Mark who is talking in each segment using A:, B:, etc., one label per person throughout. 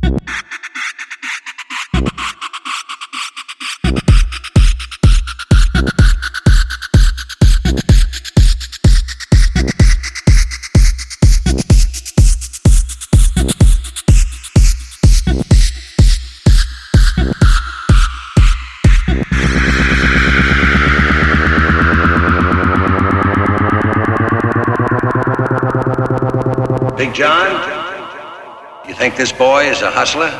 A: Big John, you think this boy is a hustler?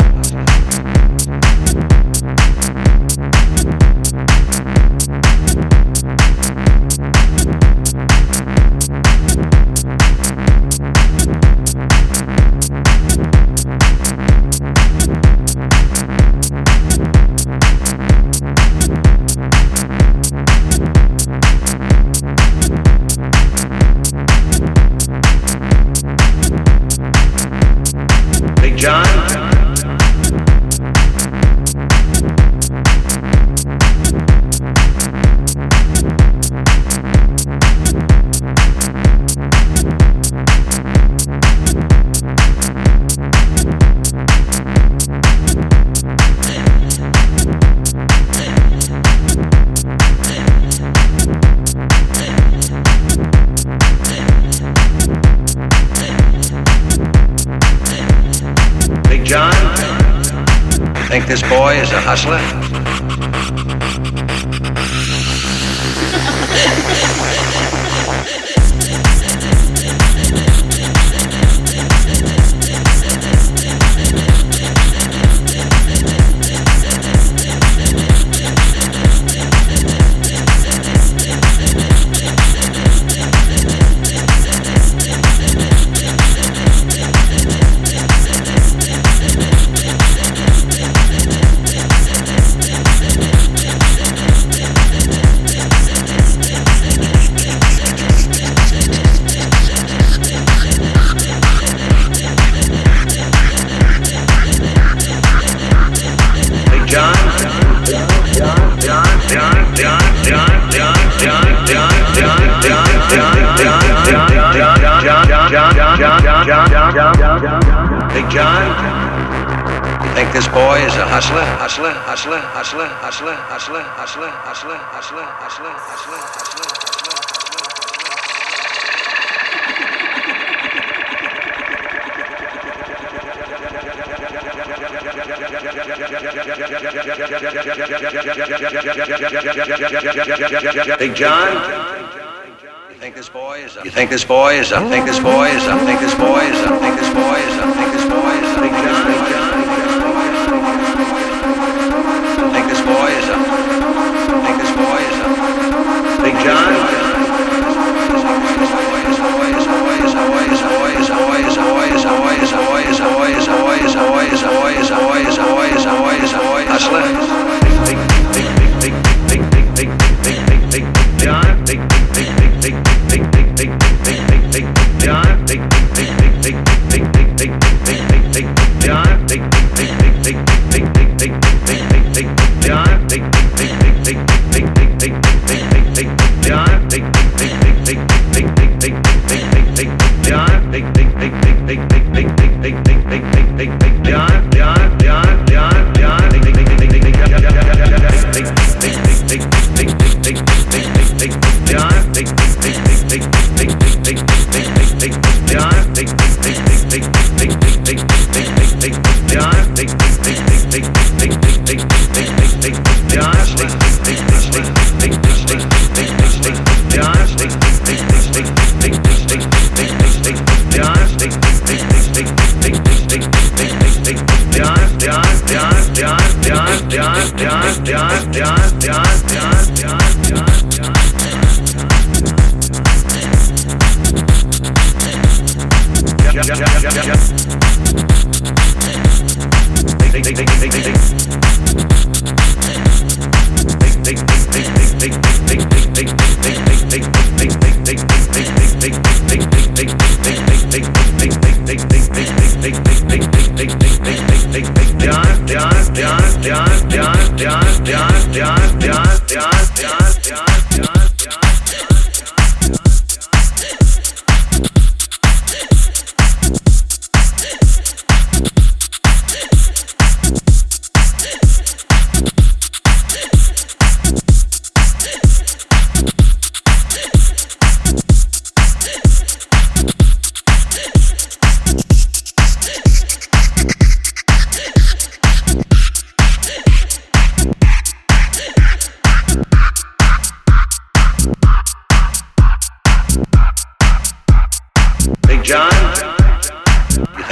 A: Big John? Big John, you think this boy is a hustler? Big John, you think this boy is a hustler? Hustler, hustler, hustler, hustler, hustler, hustler, hustler, hustler, hustler, hustler, hustler. Big John, you think this boy is a, you think this boy is a, think this boy is a, think this boy is a, think this boy is a, think this boy is a, Big John, Big John, think this boy is a, think this boy is a, Big John.